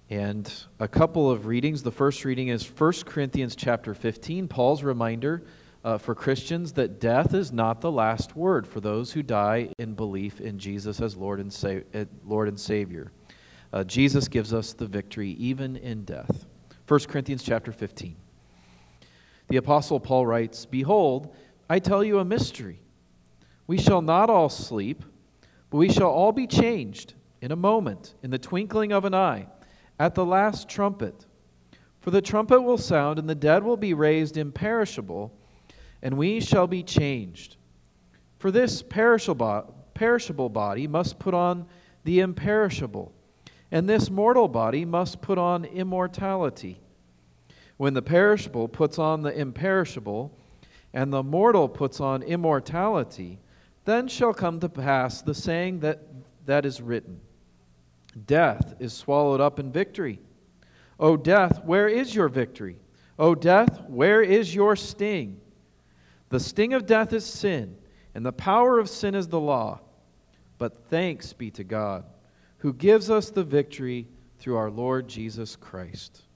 And a couple of readings. The first reading is 1 Corinthians chapter 15, Paul's reminder for Christians that death is not the last word for those who die in belief in Jesus as Lord and Savior. Jesus gives us the victory even in death. 1 Corinthians chapter 15. The Apostle Paul writes, "Behold, I tell you a mystery. We shall not all sleep, but we shall all be changed in a moment, in the twinkling of an eye, at the last trumpet. For the trumpet will sound, and the dead will be raised imperishable, and we shall be changed. For this perishable body must put on the imperishable, and this mortal body must put on immortality. When the perishable puts on the imperishable, and the mortal puts on immortality, then shall come to pass the saying that is written, Death is swallowed up in victory. O death, where is your victory? O death, where is your sting? The sting of death is sin, and the power of sin is the law. But thanks be to God, who gives us the victory through our Lord Jesus Christ."